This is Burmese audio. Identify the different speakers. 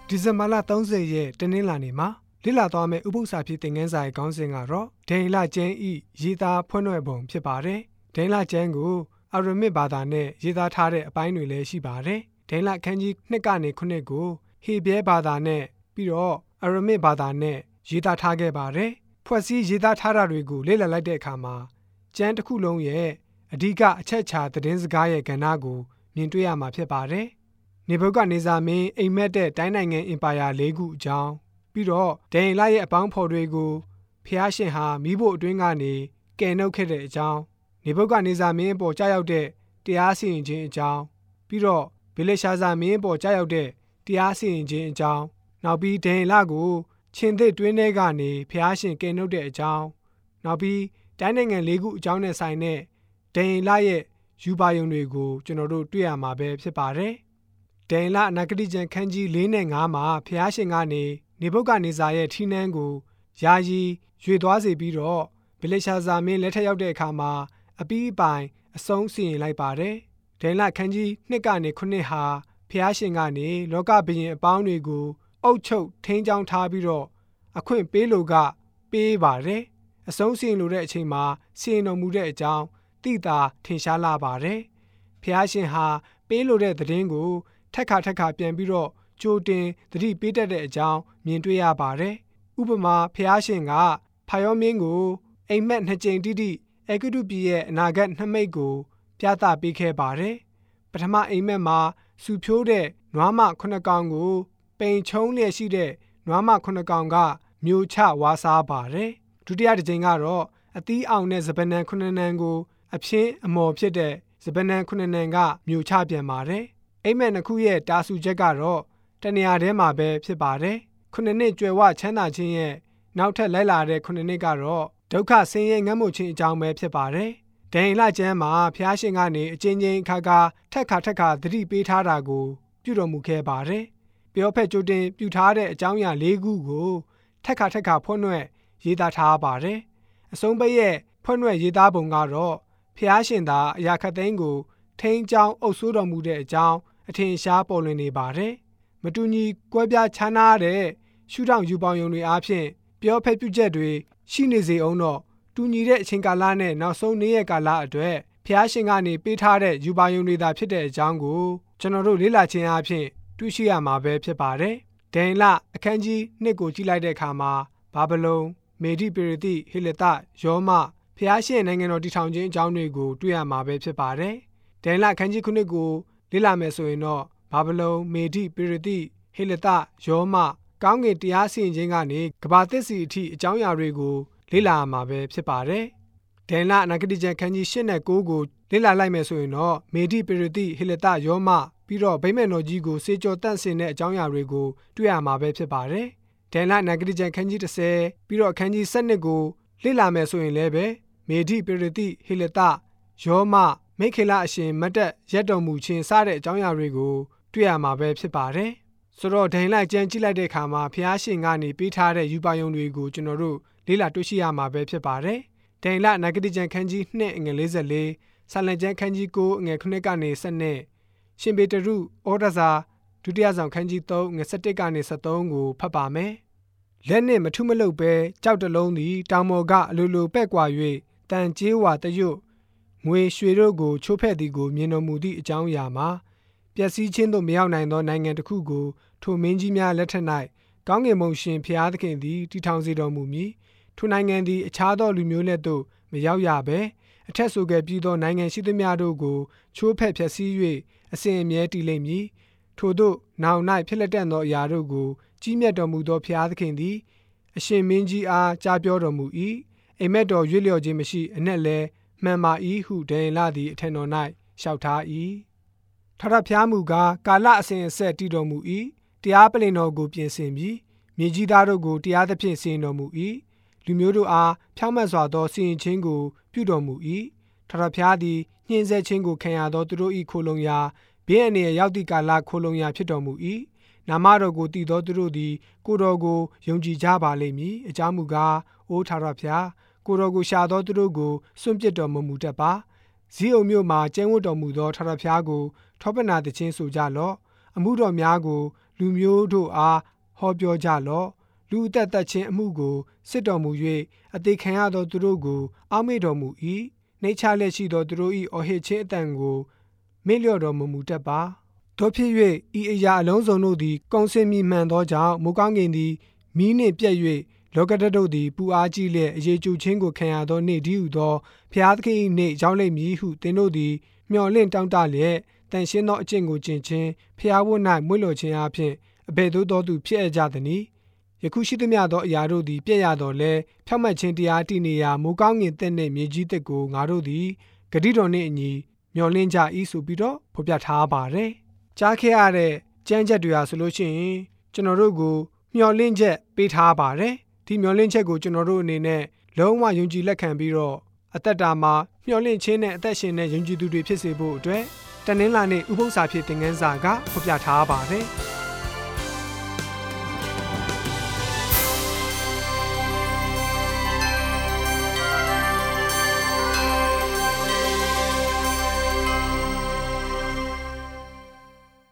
Speaker 1: ဒီဇင်ဘာလ30ရက်တနင်္လာနေ့မှာလေ့လာသွားမယ့်ဥပုသ္စာဖြစ်သင်ခန်းစာရဲ့ခေါင်းစဉ်ကတော့ဒိန်လကျမ်းဤရေးသားဖွင့်နှဲ့ပုံဖြစ်ပါတယ်။ဒိန်လကျမ်းကိုအာရမစ်ဘာသာနဲ့ရေးသားထားတဲ့အပိုင်းတွေလည်းရှိပါတယ်။ဒိန်လခန်းကြီး2ကနေ9ကိုဟေဘဲဘာသာနဲ့ပြီးတော့အာရမစ်ဘာသာနဲ့ရေးသားထားခဲ့ပါတယ်။ဖွဲ့စည်းရေးသားထားတာတွေကိုလေ့လာလိုက်တဲ့အခါမှာကျမ်းတစ်ခုလုံးရဲ့အဓိကအချက်အခြာသတင်းစကားရဲ့ကဏ္ဍကိုမြင်တွေ့ရမှာဖြစ်ပါတယ်။နေဗုခဒ်နေဇာမင်းအိမ်မက်တဲ့တိုင်းနိုင်ငံအင်ပါယာ၄ခုအကြောင်းပြီးတော့ဒိန်လရဲ့အပေါင်းဖော်တွေကိုဖျားရှင်ဟာမိဖို့အတွင်းကနေကယ်နှုတ်ခဲ့တဲ့အကြောင်းနေဗုခဒ်နေဇာမင်းအပေါ်ကြားရောက်တဲ့တရားစီရင်ခြင်းအကြောင်းပြီးတော့ဗေလရှာဇာမင်းအပေါ်ကြားရောက်တဲ့တရားစီရင်ခြင်းအကြောင်းနောက်ပြီးဒိန်လကိုရှင်သစ်တွင်းထဲကနေဖျားရှင်ကယ်နှုတ်တဲ့အကြောင်းနောက်ပြီးတိုင်းနိုင်ငံ၄ခုအကြောင်းနဲ့ဆိုင်တဲ့ဒိန်လရဲ့ယူပါယုံတွေကိုကျွန်တော်တို့တွေ့ရမှာပဲဖြစ်ပါတယ်။ဒိန်လအနာဂတိကျမ်းခန်းကြီး၄နဲ့၅မှာဖျားရှင်ကနေနေဗုခဒ်နေဇာရဲ့ထီးနှန်းကိုယာယီရွေသွားစေပြီးတော့ဗေလရှာဇာမင်းလက်ထက်ရောက်တဲ့အခါမှာအပီးအပိုင်အဆုံးစီရင်လိုက်ပါတယ်။ဒိန်လခန်းကြီး2ကနေ9ဟာဖျားရှင်ကနေလောကဘုရင်အပေါင်းတွေကိုအုပ်ချုပ်ထိန်းချောင်းထားပြီးတော့အခွင့်ပေးလို့ကပေးပါတယ်။အဆုံးစီရင်လို့တဲ့အချိန်မှာစီရင်တော်မူတဲ့အကြောင်းသိသာထင်ရှားလာပါတယ်။ဖျားရှင်ဟာပေးလို့တဲ့သတင်းကိုထက်ခါပြန်ပြီးတော့ကြိုတင်သတိပေးတတ်တဲ့အကြောင်းမြင်တွေ့ရပါတယ်။ဥပမာဖျားရှင်ကဖာယောမင်းကိုအိမ်မက်2ကြိမ်တိတိအေဂုတုပြည်ရဲ့အနာဂတ်2မိတ်ကိုပြသပေးခဲ့ပါတယ်။ပထမအိမ်မက်မှာစူဖြိုးတဲ့နွားမ9ကောင်ကိုပိန်ချုံးလျက်ရှိတဲ့နွားမ9ကောင်ကမျိုးချဝါစားပါတယ်။ဒုတိယတစ်ကြိမ်ကတော့အသီးအောင်တဲ့စပနံ9နံကိုအဖြင်းအမော်ဖြစ်တဲ့စပနံ9နံကမျိုးချပြန်ပါတယ်။အိမ်မက်2ခုရဲ့တာဆူချက်ကတော့တနေရာထဲမှာပဲဖြစ်ပါတယ်။9နှစ်ကျွယ်ဝချမ်းသာခြင်းရဲ့နောက်ထပ်လိုက်လာတဲ့9နှစ်ကတော့ဒုက္ခဆင်းရဲငတ်မွတ်ခြင်းအကြောင်းပဲဖြစ်ပါတယ်။ဒိန်လကျမ်းမှာဖျားရှင်ကနေအချင်းချင်းအခါခါထက်ခါသတိပေးထားတာကိုပြုတော်မူခဲ့ပါတယ်။ပြောဖက်ကြိုတင်ပြုထားတဲ့အကြောင်းအရာ၄ခုကိုထက်ခါဖွင့်နှဲ့ရေးသားထားပါတယ်။အဆုံးပိတ်ရဲ့ဖွင့်နှဲ့ရေးသားပုံကတော့ဖျားရှင်သာအရာခတ်သိမ်းကိုထိန်းချောင်းအုပ်စိုးတော်မူတဲ့အကြောင်းအထင်ရှားပေါ်လွင်နေပါတယ်။မတူညီကွဲပြားခြားနားတဲ့ရှုထောင့်ယူပေါင်းယုံတွေအားဖြင့်ပြောဖက်ပြုချက်တွေရှိနေစေအောင်တော့တူညီတဲ့အချိန်ကာလနဲ့နောက်ဆုံးနေ့ရက်ကာလအတွက်ဖျားရှင်ကနေပေးထားတဲ့ယူပါယုံတွေသာဖြစ်တဲ့အကြောင်းကိုကျွန်တော်တို့လေ့လာခြင်းအပြင်တွေ့ရှိရမှာပဲဖြစ်ပါတယ်။ဒိန်လအခန်းကြီး2ကိုကြည့်လိုက်တဲ့အခါမှာဘာဗလုန်မေဒိပေရတိဟေလသယောမဖျားရှင်နိုင်ငံတော်တည်ထောင်ခြင်းအကြောင်းတွေကိုတွေ့ရမှာပဲဖြစ်ပါတယ်။ဒိန်လအခန်းကြီး9ကိုလေ့လာမယ်ဆိုရင်တော့ဘာဗလုန်မေဒိပေရတိဟေလသယောမကောင်းကင်တရားစီရင်ခြင်းကနေကဘာသစ်စီအထိအကြောင်းအရာတွေကိုလေ့လာမှာပဲဖြစ်ပါတယ်။ဒိန်လအနာဂတိကျမ်းခန်းကြီး8နဲ့9ကိုလေ့လာလိုက်မယ်ဆိုရင်တော့မေဒိပေရတိဟေလသယောမပြီးတော့ဗိမာန်တော်ကြီးကိုစေကျော်တန့်စင်တဲ့အကြောင်းအရာတွေကိုတွေ့ရမှာပဲဖြစ်ပါတယ်။ဒိန်လအနာဂတိကျမ်းခန်းကြီး10ပြီးတော့အခန်းကြီး7ကိုလေ့လာမယ်ဆိုရင်လည်းပဲမေဒိပေရတိဟေလသယောမမိခေလအရှင်မတ်တက်ရက်တော်မူခြင်းစတဲ့အကြောင်းအရာတွေကိုတွေ့ရမှာပဲဖြစ်ပါတယ်။ဆိုတော့ဒိန်လကျမ်းကြည့်လိုက်တဲ့အခါမှာဖျားရှင်ကနေပေးထားတဲ့ယူပါယုံတွေကိုကျွန်တော်တို့လေ့လာတွေ့ရှိရမှာပဲဖြစ်ပါတယ်။ဒိန်လနဂတိကျမ်းခန်းကြီး2အငယ်44ဆာလံကျမ်းခန်းကြီး9အငယ်9ကနေ12ရှင်ပေတရုဩဒစာဒုတိယဆောင်ခန်းကြီး3ငယ်17ကနေ73ကိုဖတ်ပါမယ်။လက်နှင့်မထုမလုပ်ပဲကြောက်တလုံးသည်တောင်ပေါ်ကအလိုလိုပဲ့ကွာ၍တန်ကျေးဝါတရွတ်ငွေရွှေတို့ကိုချိုးဖဲ့သည်ကိုမြင်တော်မူသည့်အကြောင်းအရာမှာပျက်စီးခြင်းသို့မရောက်နိုင်သောနိုင်ငံတစ်ခုကိုထိုမင်းကြီးများလက်ထက်၌ကောင်းကင်ဘုံရှင်ဖျားသခင်သည်တည်ထောင်စေတော်မူမည်ထိုနိုင်ငံသည်အခြားသောလူမျိုးလက်သို့မရောက်ရဘဲအထက်ဆိုခဲ့ပြီးသောနိုင်ငံရှိသမျှတို့ကိုချိုးဖဲ့ဖျက်ဆီး၍အစဉ်အမြဲတည်လိမ့်မည်ထို့သို့နောင်၌ဖြစ်လက်တတ်သောအရာတို့ကိုကြီးမြတ်တော်မူသောဖျားသခင်သည်အရှင်မင်းကြီးအားကြားပြောတော်မူ၏အိမ်မက်တော်ရွေ့လျော့ခြင်းမရှိအနက်လဲမှန်ပါ၏ဟုဒိန်လသည်အထံတော်၌လျှောက်ထား၏ထာဝရဘုရားမူကားကာလအစဉ်အဆက်တည်တော်မူ၏တရားပလင်တော်ကိုပြင်ဆင်ပြီးမြေကြီးသားတို့ကိုတရားသဖြင့်စီရင်တော်မူ၏လူမျိုးတို့အားဖြောင့်မတ်စွာသောစီရင်ခြင်းကိုပြုတော်မူ၏ထာဝရဘုရားသည်ညှင်းဆဲခြင်းကိုခံရသောသူတို့၏ခိုလုံရာဘေးအန္တရာယ်ရောက်သည့်ကာလခိုလုံရာဖြစ်တော်မူ၏နာမတော်ကိုတည်သောသူတို့သည်ကိုယ်တော်ကိုယုံကြည်ကြပါလိမ့်မည်အကြောင်းမူကားအိုထာဝရဘုရားကိုယ်တော်ကိုရှာသောသူတို့ကိုစွန့်ပစ်တော်မမူတတ်ပါဇီးအုံမြို့မှာကျင်းဝတ်တော်မူသောထာဝရဘုရားကိုထောပနာသခြင်းဆိုကြလော့အမှုတော်များကိုလူမျိုးတို့အားဟောပြောကြလော့လူအသက်သက်ချင်းအမှုကိုစစ်တော်မူ၍အသေးခံရသောသူတို့ကိုအောက်မေ့တော်မူ၏နှိမ့်ချလက်ရှိသောသူတို့၏အော်ဟစ်ခြင်းအတန်ကိုမေ့လျော့တော်မူတတ်ပါတို့ဖြစ်၍ဤအရာအလုံးစုံတို့သည်ကုံစင်မြမှန်သောကြောင့်မိုးကောင်းကင်သည်မီးနှင့်ပြည့်၍လောကဓာတ်တို့သည်ပူအားကြီးလျက်အရေးကျခြင်းကိုခံရသောနေ့တည်းဟုသောဖျားသခင်၏နေ့ရောက်လိမ့်မည်ဟုသင်တို့သည်မျှော်လင့်တောင့်တလျက်တန်ရှင်းသောအကျင့်ကိုကျင့်ခြင်းဖျားဝတ်၌မွေ့လျော်ခြင်းအပြင်အဘယ်သို့သောသူဖြစ်အပ်ကြသနည်းယခုရှိသမျှသောအရာတို့သည်ပြည့်ရတော်လဲဖြောင့်မတ်ခြင်းတရားတည်နေရာမိုးကောင်းကင်တဲ့နှင့်မြေကြီးတစ်ကိုငါတို့သည်ဂတိတော်နှင့်အညီမျှော်လင့်ကြ၏ဆိုပြီးတော့ဖော်ပြထားပါတယ်ကြားခဲ့ရတဲ့ကျမ်းချက်တွေဟာဆိုလို့ရှိရင်ကျွန်တော်တို့ကိုမျှော်လင့်ချက်ပေးထားပါတယ်ဒီမျှော်လင့်ချက်ကိုကျွန်တော်တို့အနေနဲ့လုံးဝယုံကြည်လက်ခံပြီးတော့အသက်တာမှာမျှော်လင့်ခြင်းနဲ့အသက်ရှင်တဲ့ယုံကြည်သူတွေဖြစ်စေဖို့အတွက်တနင်္လာနေ့ဥပုသ္စာဖြစ်သင်ခန်းစာကဖော်ပြထားပါတယ်